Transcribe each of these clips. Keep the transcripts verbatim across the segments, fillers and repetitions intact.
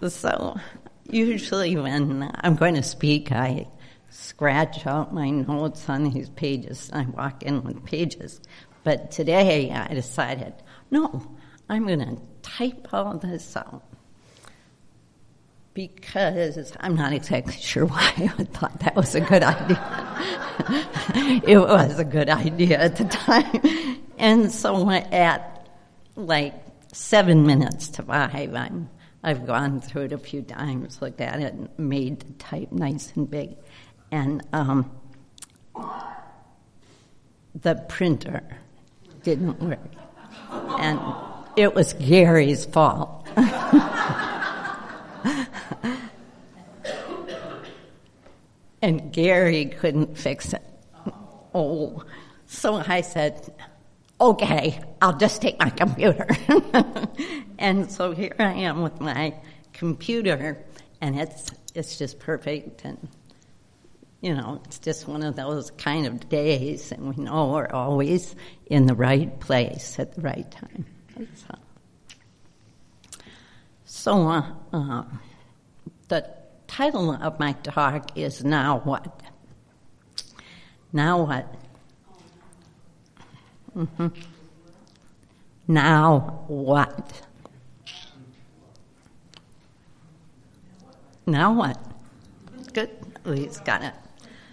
So usually when I'm going to speak, I scratch out my notes on these pages. I walk in with pages. But today I decided, no, I'm going to type all this out. Because I'm not exactly sure why I thought that was a good idea. It was a good idea at the time. And so at like seven minutes to five, I'm, I've gone through it a few times, looked at it, and made the type nice and big. And um, the printer didn't work. And it was Gary's fault. And Gary couldn't fix it. Oh, so I said, okay, I'll just take my computer. And so here I am with my computer, and it's it's just perfect. And, you know, it's just one of those kind of days, and we know we're always in the right place at the right time. So, so uh, uh, the title of my talk is Now What? Now what? Mm-hmm. Now what? Now what? Good. He's got it.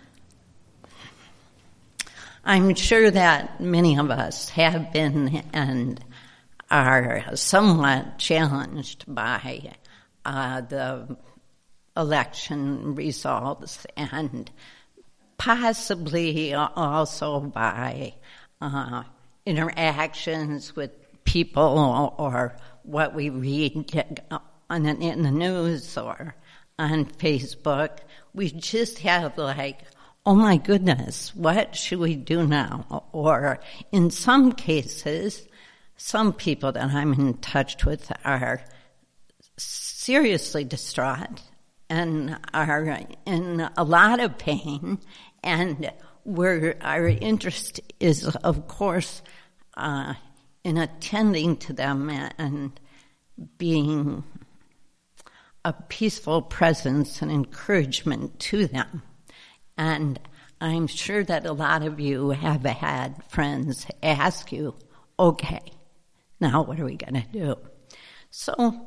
I'm sure that many of us have been and are somewhat challenged by uh, the election results and possibly also by uh, interactions with people or what we read on, in the news or on Facebook. We just have like, oh my goodness, what should we do now? Or in some cases, some people that I'm in touch with are seriously distraught and are in a lot of pain, and we're, our interest is, of course, uh, in attending to them and being a peaceful presence and encouragement to them. And I'm sure that a lot of you have had friends ask you, okay, now what are we going to do? So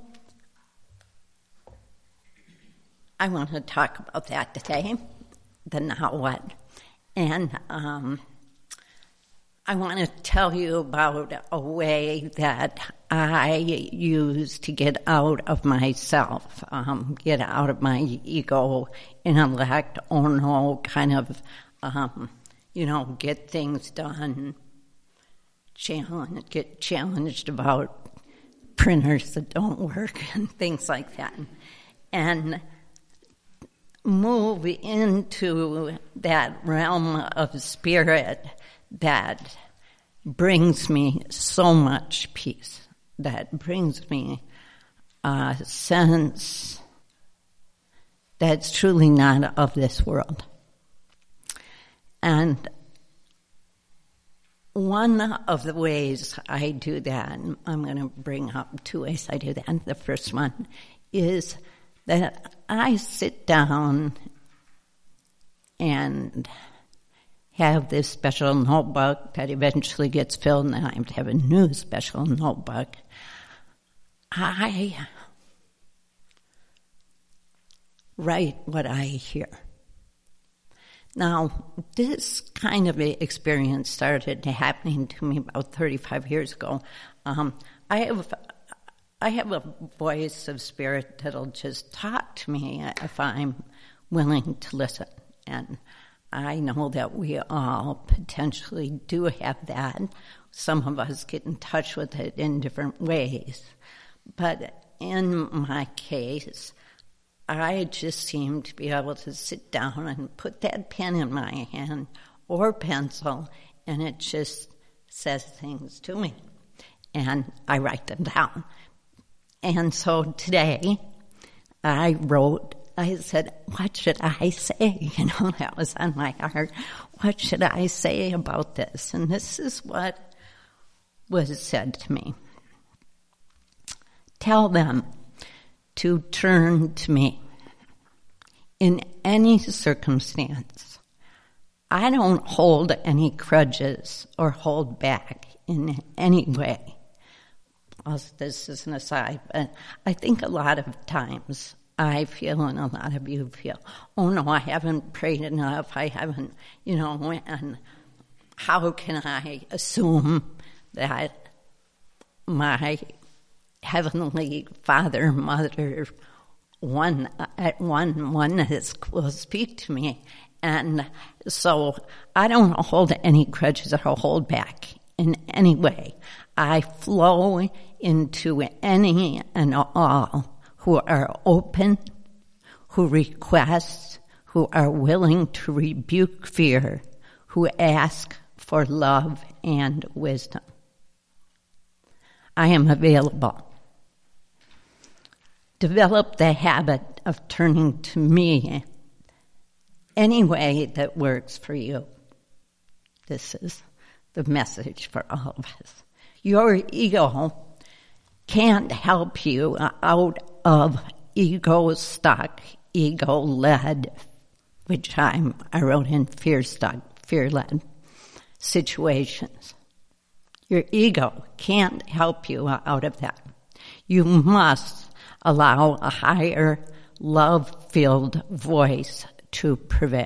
I want to talk about that today, the now what. And um, I want to tell you about a way that I use to get out of myself, um, get out of my ego, intellect, oh no, kind of, um, you know, get things done, challenge, get challenged about printers that don't work and things like that. And move into that realm of spirit that brings me so much peace, that brings me a sense that's truly not of this world. And one of the ways I do that, I'm going to bring up two ways I do that. The first one is that I sit down and have this special notebook that eventually gets filled, and then I have to have a new special notebook. I write what I hear. Now, this kind of experience started happening to me about thirty-five years ago. Um, I have I have a voice of spirit that'll just talk to me if I'm willing to listen. And I know that we all potentially do have that. Some of us get in touch with it in different ways. But in my case, I just seem to be able to sit down and put that pen in my hand or pencil, and it just says things to me. And I write them down. And so today, I wrote, I said, what should I say? You know, that was on my heart. What should I say about this? And this is what was said to me. Tell them to turn to me in any circumstance. I don't hold any grudges or hold back in any way. Well, this is an aside, but I think a lot of times I feel, and a lot of you feel, oh no, I haven't prayed enough, I haven't, you know, and how can I assume that my Heavenly Father, Mother, one at one oneness will speak to me? And so I don't hold any grudges or hold back in any way. I flow into any and all who are open, who request, who are willing to rebuke fear, who ask for love and wisdom. I am available. Develop the habit of turning to me any way that works for you. This is the message for all of us. Your ego can't help you out of ego-stuck, ego-led, which I'm, I wrote in fear-stuck, fear-led situations. Your ego can't help you out of that. You must allow a higher, love-filled voice to prevail.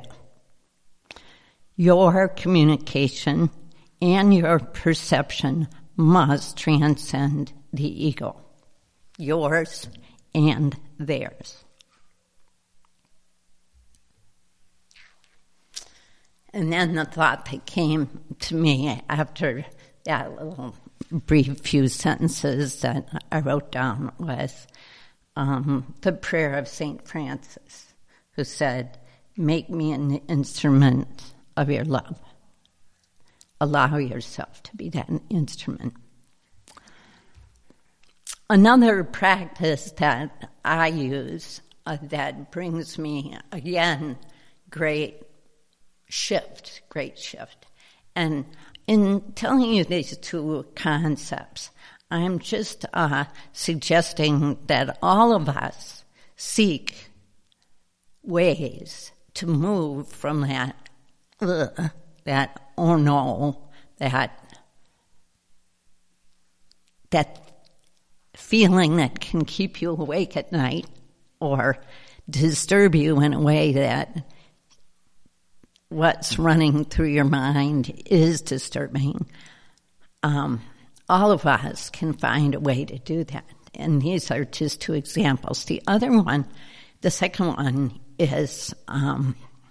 Your communication and your perception must transcend the ego, yours and theirs. And then the thought that came to me after that little brief few sentences that I wrote down was um, the prayer of Saint Francis, who said, "Make me an instrument of your love." Allow yourself to be that instrument. Another practice that I use uh, that brings me, again, great shift, great shift. And in telling you these two concepts, I'm just uh, suggesting that all of us seek ways to move from that, uh, that oh no, that that feeling that can keep you awake at night or disturb you in a way that what's running through your mind is disturbing. Um, all of us can find a way to do that. And these are just two examples. The other one, the second one is um,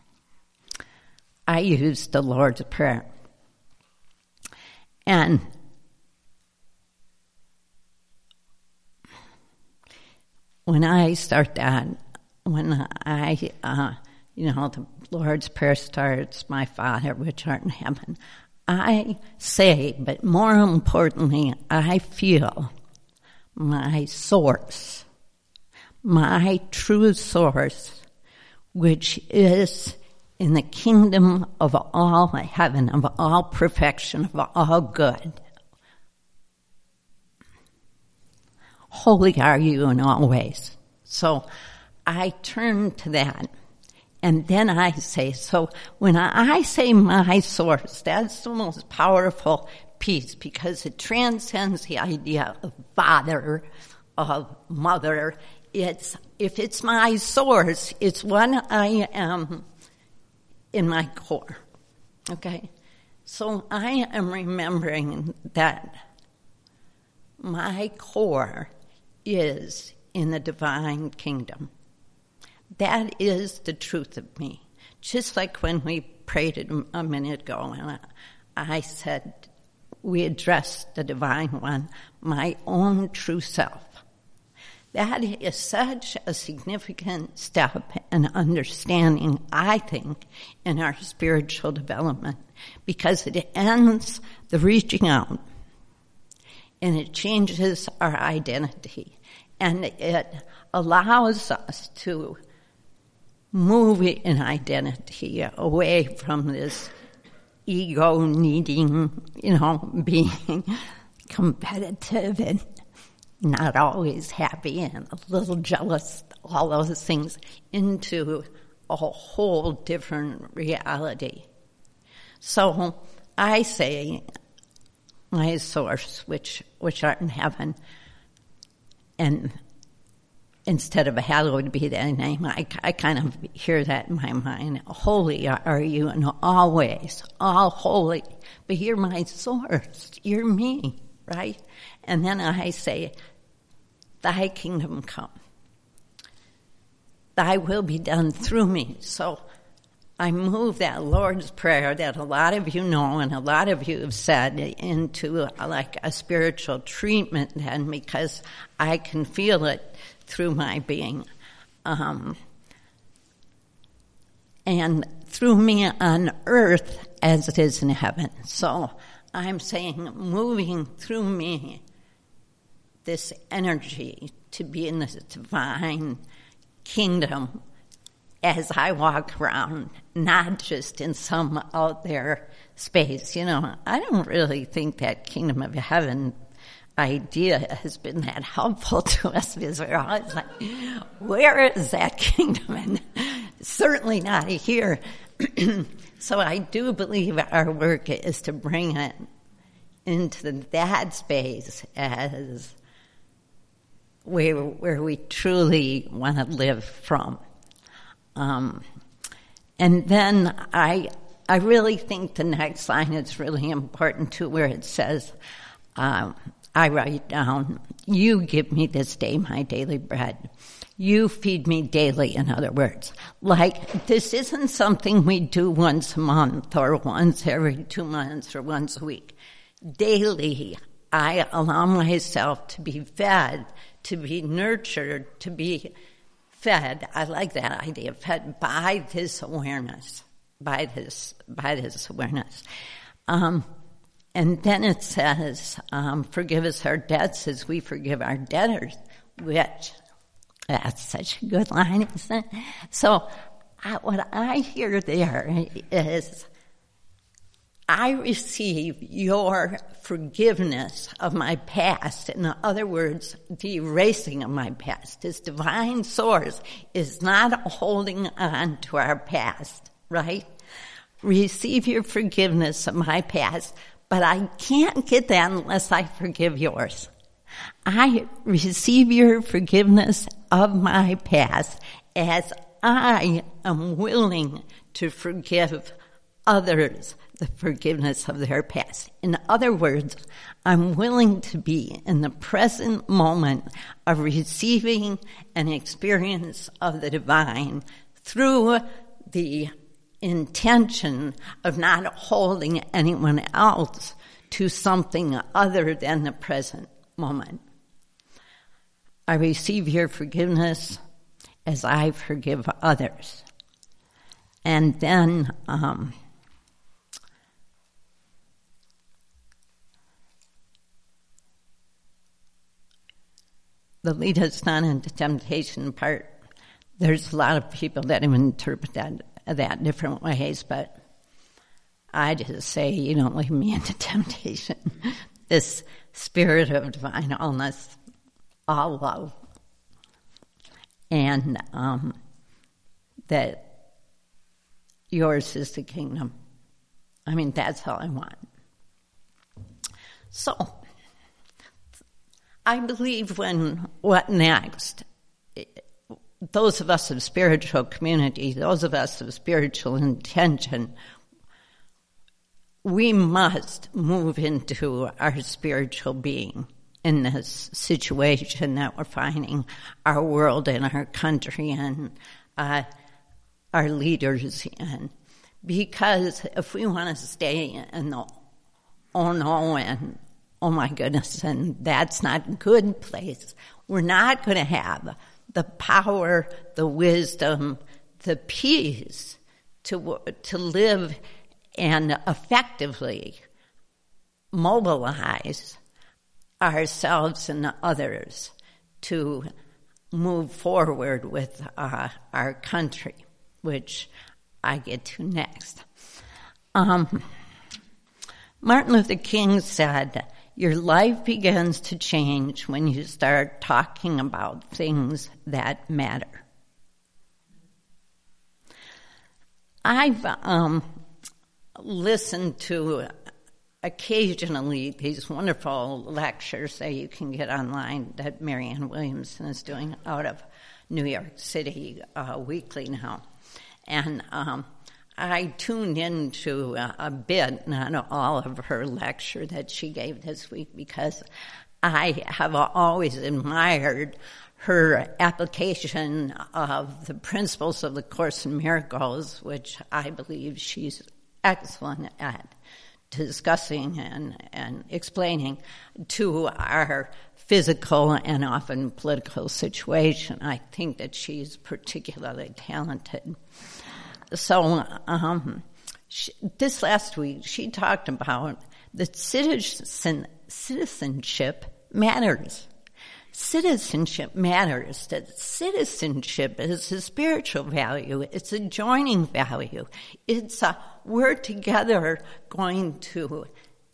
I use the Lord's Prayer. And when I start that, when I, uh, you know, the Lord's Prayer starts, "My Father, which art in heaven," I say, but more importantly, I feel my source, my true source, which is in the kingdom of all heaven, of all perfection, of all good. Holy are you in all ways. So I turn to that, and then I say, so when I say my source, that's the most powerful piece, because it transcends the idea of father, of mother. It's, if it's my source, it's what I am in my core, okay? So I am remembering that my core is in the divine kingdom. That is the truth of me. Just like when we prayed it a minute ago, and I said, we addressed the divine one, my own true self. That is such a significant step in understanding, I think, in our spiritual development, because it ends the reaching out, and it changes our identity, and it allows us to move in identity away from this ego needing, you know, being competitive and not always happy and a little jealous, all those things, into a whole different reality. So I say, my source, which which art in heaven, and instead of hallowed be thy name, I, I kind of hear that in my mind. Holy are you, and always, all holy. But you're my source. You're me, right? And then I say, thy kingdom come. Thy will be done through me. So I move that Lord's Prayer that a lot of you know and a lot of you have said into like a spiritual treatment then, because I can feel it through my being. Um, and through me on earth as it is in heaven. So I'm saying, moving through me, this energy to be in this divine kingdom as I walk around, not just in some out there space. You know, I don't really think that kingdom of heaven idea has been that helpful to us, because we're always like, where is that kingdom? And certainly not here. So I do believe our work is to bring it into that space as where, where we truly want to live from. Um, and then I I really think the next line is really important too, where it says, um, I write down, you give me this day my daily bread. You feed me daily, in other words. Like, this isn't something we do once a month or once every two months or once a week. Daily, I allow myself to be fed, to be nurtured, to be fed. I like that idea, fed by this awareness, by this, by this awareness. Um, and then it says, um, forgive us our debts as we forgive our debtors, which, that's such a good line, isn't it? So I, what I hear there is, I receive your forgiveness of my past. In other words, the erasing of my past. This divine source is not holding on to our past, right? Receive your forgiveness of my past, but I can't get that unless I forgive yours. I receive your forgiveness of my past as I am willing to forgive others the forgiveness of their past. In other words, I'm willing to be in the present moment of receiving an experience of the divine through the intention of not holding anyone else to something other than the present moment. I receive your forgiveness as I forgive others. And then, um, the lead us not into temptation part, there's a lot of people that interpret that, that different ways, but I just say, you don't lead me into temptation. This spirit of divine allness, all love, and um, that yours is the kingdom. I mean, that's all I want. So, I believe when what next, those of us of spiritual community, those of us of spiritual intention, we must move into our spiritual being in this situation that we're finding our world and our country and uh, our leaders in. Because if we want to stay in the oh no and oh my goodness, and that's not a good place, we're not going to have the power, the wisdom, the peace to to live and effectively mobilize ourselves and others to move forward with uh, our country, which I get to next. Um, Martin Luther King said, your life begins to change when you start talking about things that matter. I've um, listened to occasionally these wonderful lectures that you can get online that Marianne Williamson is doing out of New York City uh, weekly now. And um, I tuned into a, a bit, not all of her lecture that she gave this week, because I have always admired her application of the principles of the Course in Miracles, which I believe she's excellent at discussing and, and explaining to our physical and often political situation. I think that she's particularly talented. So um, she, this last week, she talked about that citizen, citizenship matters. Citizenship matters, that citizenship is a spiritual value. It's a joining value. It's a, we're together going to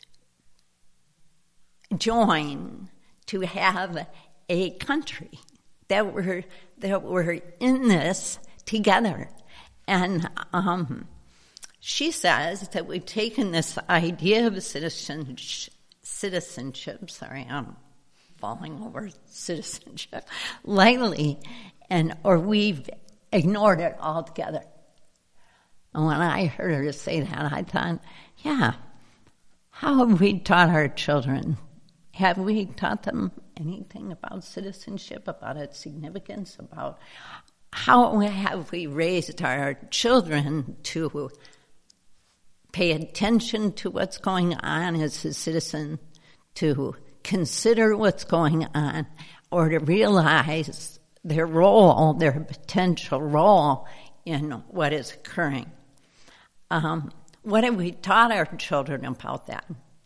join to have a country, that we're, that we're in this together. And um, she says that we've taken this idea of citizenship, citizenship, sorry, I'm falling over citizenship, lightly, and or we've ignored it altogether. And when I heard her say that, I thought, yeah, how have we taught our children? Have we taught them anything about citizenship, about its significance, about how have we raised our children to pay attention to what's going on as a citizen, to consider what's going on, or to realize their role, their potential role in what is occurring? Um, what have we taught our children about that?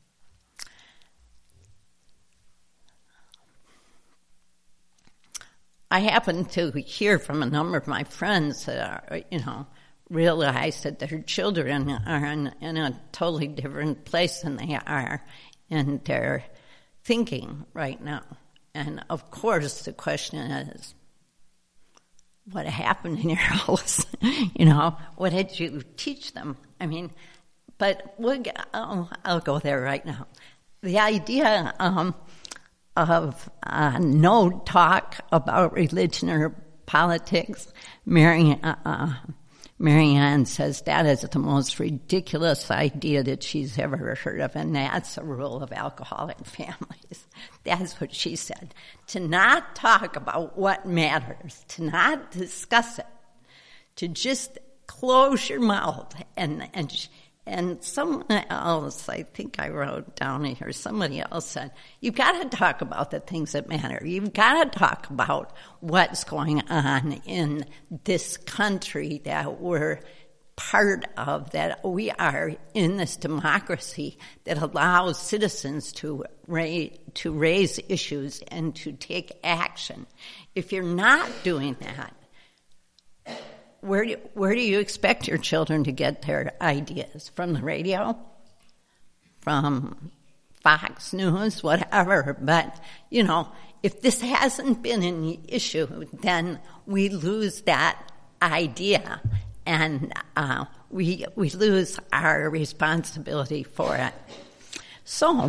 I happen to hear from a number of my friends that are, you know, realize that their children are in, in a totally different place than they are in their thinking right now. And of course, the question is, what happened in your house? You know, what did you teach them? I mean, but we'll get, oh, I'll go there right now. The idea um, of uh, no talk about religion or politics, Mary, uh, Marianne says that is the most ridiculous idea that she's ever heard of, and that's a rule of alcoholic families. That's what she said. To not talk about what matters, to not discuss it, to just close your mouth. And and and someone else, I think I wrote down here, somebody else said, you've got to talk about the things that matter. You've got to talk about what's going on in this country that we're part of, that we are in this democracy that allows citizens to raise, to raise issues and to take action. If you're not doing that, Where do, where do you expect your children to get their ideas? From the radio? From Fox News? Whatever. But, you know, if this hasn't been an issue, then we lose that idea, and uh, we we lose our responsibility for it. So,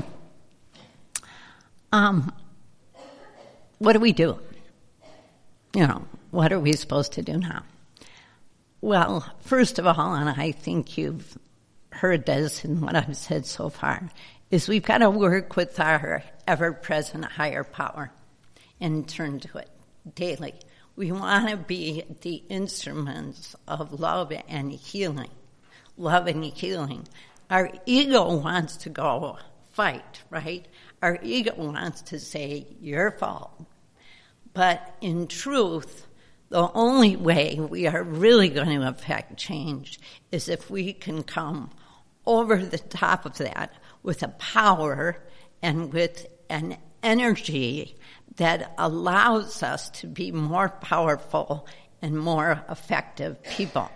um, what do we do? You know, what are we supposed to do now? Well, first of all, and I think you've heard this in what I've said so far, is we've got to work with our ever-present higher power and turn to it daily. We want to be the instruments of love and healing. Love and healing. Our ego wants to go fight, right? Our ego wants to say, your fault. But in truth, the only way we are really going to affect change is if we can come over the top of that with a power and with an energy that allows us to be more powerful and more effective people.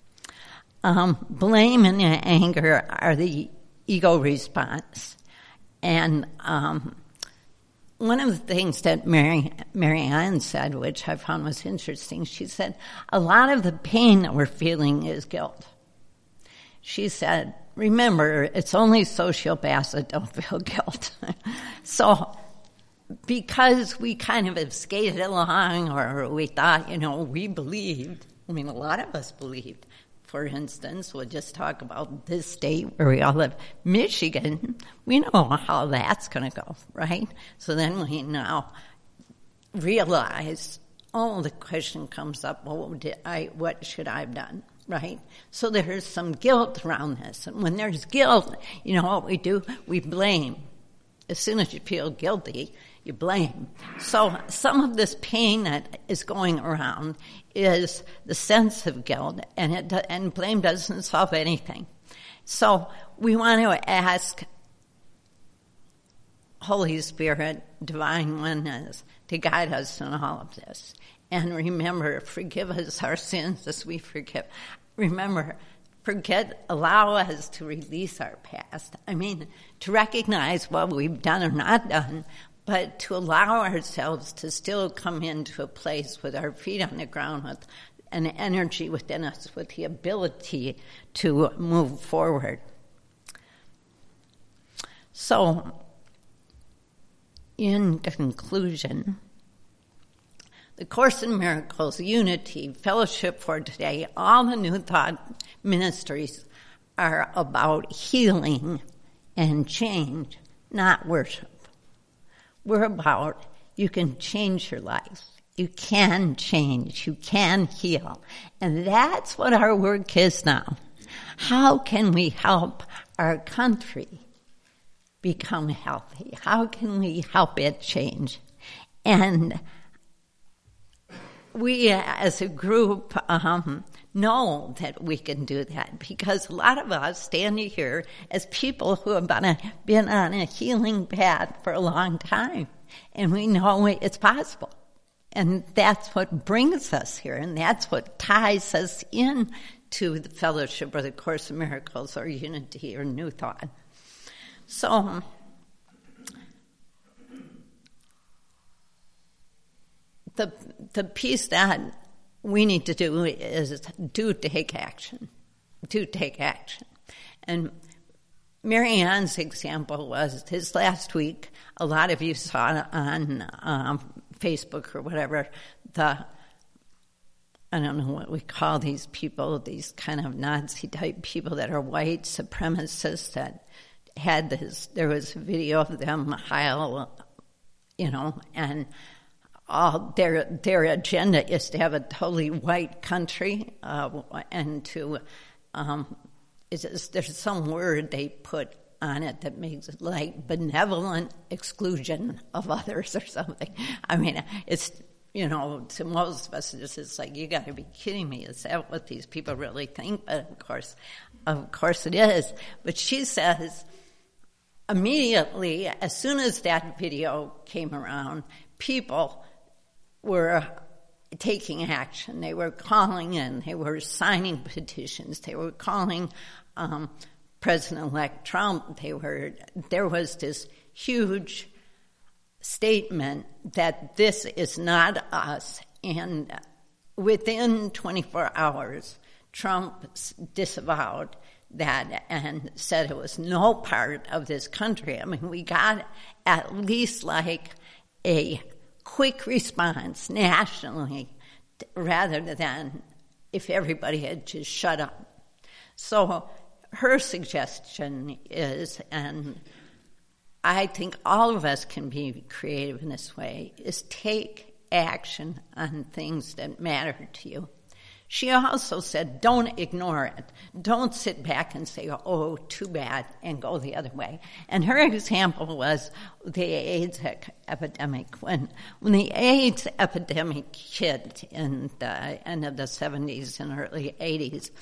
Um, blame and anger are the ego response. And um, one of the things that Mary, Mary Ann said, which I found was interesting, she said, a lot of the pain that we're feeling is guilt. She said, remember, it's only sociopaths that don't feel guilt. So because we kind of have skated along, or we thought, you know, we believed, I mean, a lot of us believed. For instance, we'll just talk about this state where we all live, Michigan. We know how that's going to go, right? So then we now realize, oh, the question comes up, well, what, did I, what should I have done, right? So there's some guilt around this. And when there's guilt, you know what we do? We blame. As soon as you feel guilty, you blame. So some of this pain that is going around is the sense of guilt, and it and blame doesn't solve anything. So we want to ask Holy Spirit, Divine Oneness, to guide us in all of this. And remember, forgive us our sins as we forgive. Remember, forget, allow us to release our past. I mean, to recognize what we've done or not done, but to allow ourselves to still come into a place with our feet on the ground, with an energy within us, with the ability to move forward. So, in conclusion, the Course in Miracles, Unity, Fellowship for Today, all the New Thought ministries are about healing and change, not worship. We're about, you can change your life. You can change. You can heal. And that's what our work is now. How can we help our country become healthy? How can we help it change? And we as a group um, know that we can do that, because a lot of us standing here as people who have been, a, been on a healing path for a long time, and we know it's possible. And that's what brings us here, and that's what ties us in to the Fellowship or the Course in Miracles or Unity or New Thought. So the the piece that we need to do is do take action. Do take action. And Mary Ann's example was this last week, a lot of you saw on um, Facebook or whatever, the, I don't know what we call these people, these kind of Nazi-type people that are white supremacists that had this, there was a video of them, Heil, you know, and all their their agenda is to have a totally white country, uh, and to, um, is, is, there's some word they put on it that makes it like benevolent exclusion of others or something. I mean, it's, you know, to most of us, it's just like, you got to be kidding me. Is that what these people really think? But of course, of course it is. But she says, immediately, as soon as that video came around, people were taking action. They were calling in. They were signing petitions. They were calling um, President-elect Trump. They were. There was this huge statement that this is not us. And within twenty-four hours, Trump disavowed that and said it was no part of this country. I mean, we got at least like a quick response nationally rather than if everybody had just shut up. So her suggestion is, and I think all of us can be creative in this way, is take action on things that matter to you. She also said, don't ignore it. Don't sit back and say, oh, too bad, and go the other way. And her example was the AIDS epidemic. When, when the AIDS epidemic hit in the end of the seventies and early eighties,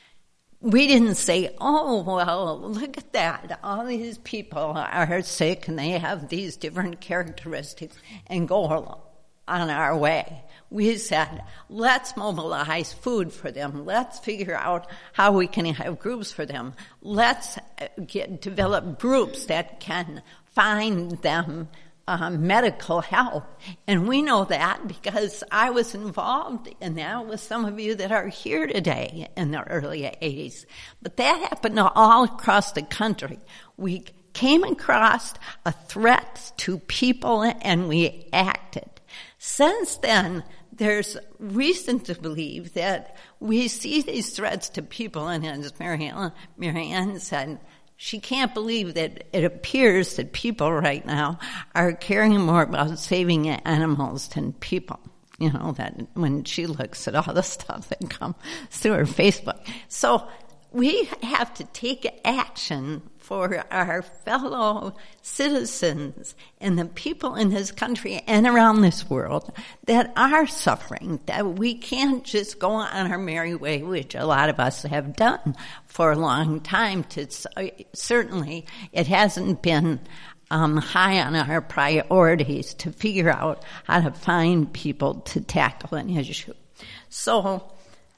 we didn't say, oh, well, look at that. All these people are sick and they have these different characteristics, and go on our way. We said, let's mobilize food for them. Let's figure out how we can have groups for them. Let's get, develop groups that can find them uh, medical help. And we know that because I was involved in that with some of you that are here today in the early eighties. But that happened all across the country. We came across a threat to people and we acted. Since then, there's reason to believe that we see these threats to people, and as Marianne, Marianne said, she can't believe that it appears that people right now are caring more about saving animals than people. You know, that when she looks at all the stuff that comes through her Facebook. So we have to take action for our fellow citizens and the people in this country and around this world that are suffering, that we can't just go on our merry way, which a lot of us have done for a long time. To certainly, it hasn't been um, high on our priorities to figure out how to find people to tackle an issue. So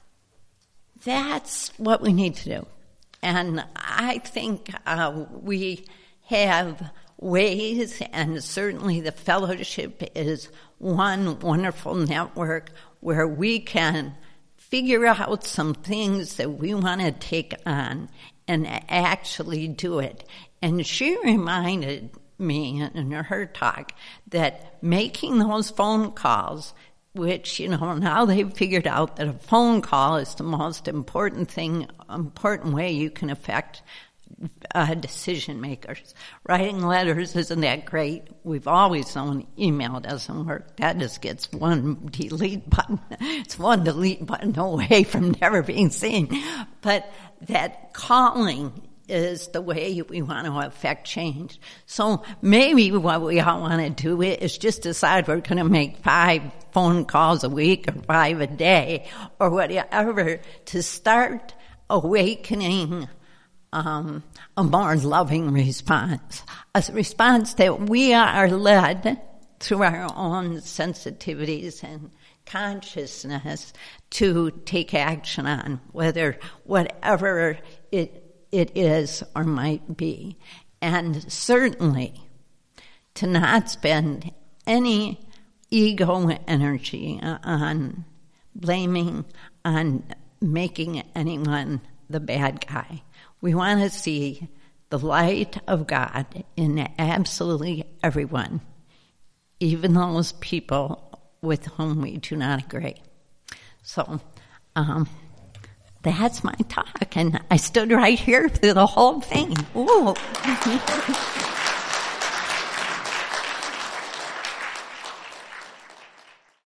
that's what we need to do. And I think uh, we have ways, and certainly the fellowship is one wonderful network where we can figure out some things that we want to take on and actually do it. And she reminded me in her talk that making those phone calls, which, you know, now they've figured out that a phone call is the most important thing, important way you can affect uh, decision makers. Writing letters, isn't that great? We've always known email doesn't work. That just gets one delete button. It's one delete button away from never being seen. But that calling is the way we want to affect change. So maybe what we all want to do is just decide we're going to make five phone calls a week or five a day or whatever to start awakening um, a more loving response, a response that we are led through our own sensitivities and consciousness to take action on, whether whatever it it is or might be. And certainly to not spend any ego energy on blaming, on making anyone the bad guy. We want to see the light of God in absolutely everyone, even those people with whom we do not agree. So, um, that's my talk, and I stood right here through the whole thing. Ooh.